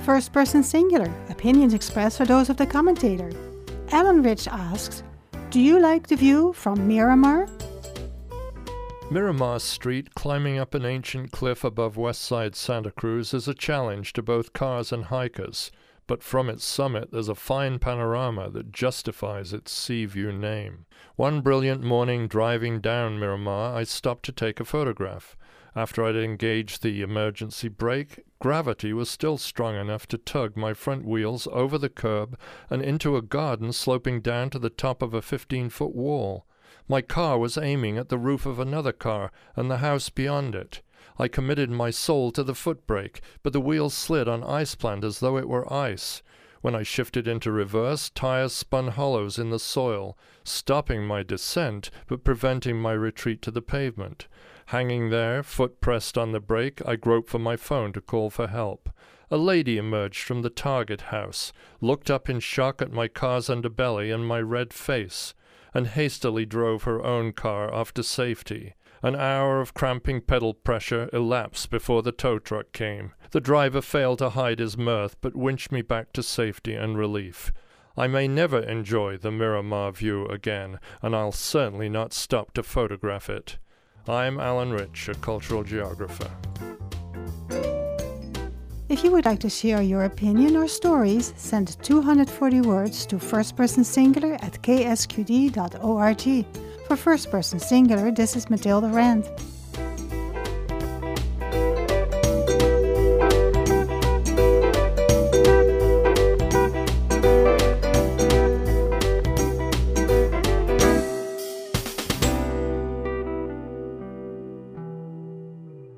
First person singular. Opinions expressed are those of the commentator. Alan Rich asks, do you like the view from Miramar? Miramar Street, climbing up an ancient cliff above Westside Santa Cruz, is a challenge to both cars and hikers, but from its summit there's a fine panorama that justifies its sea view name. One brilliant morning driving down Miramar, I stopped to take a photograph. After I'd engaged the emergency brake, gravity was still strong enough to tug my front wheels over the curb and into a garden sloping down to the top of a 15-foot wall. My car was aiming at the roof of another car and the house beyond it. I committed my soul to the foot brake, but the wheels slid on ice plant as though it were ice. When I shifted into reverse, tires spun hollows in the soil, stopping my descent but preventing my retreat to the pavement. Hanging there, foot pressed on the brake, I groped for my phone to call for help. A lady emerged from the Target house, looked up in shock at my car's underbelly and my red face, and hastily drove her own car off to safety. An hour of cramping pedal pressure elapsed before the tow truck came. The driver failed to hide his mirth, but winched me back to safety and relief. I may never enjoy the Miramar view again, and I'll certainly not stop to photograph it. I'm Alan Rich, a cultural geographer. If you would like to share your opinion or stories, send 240 words to firstpersonsingular@ksqd.org. For First Person Singular, this is Matilda Rand.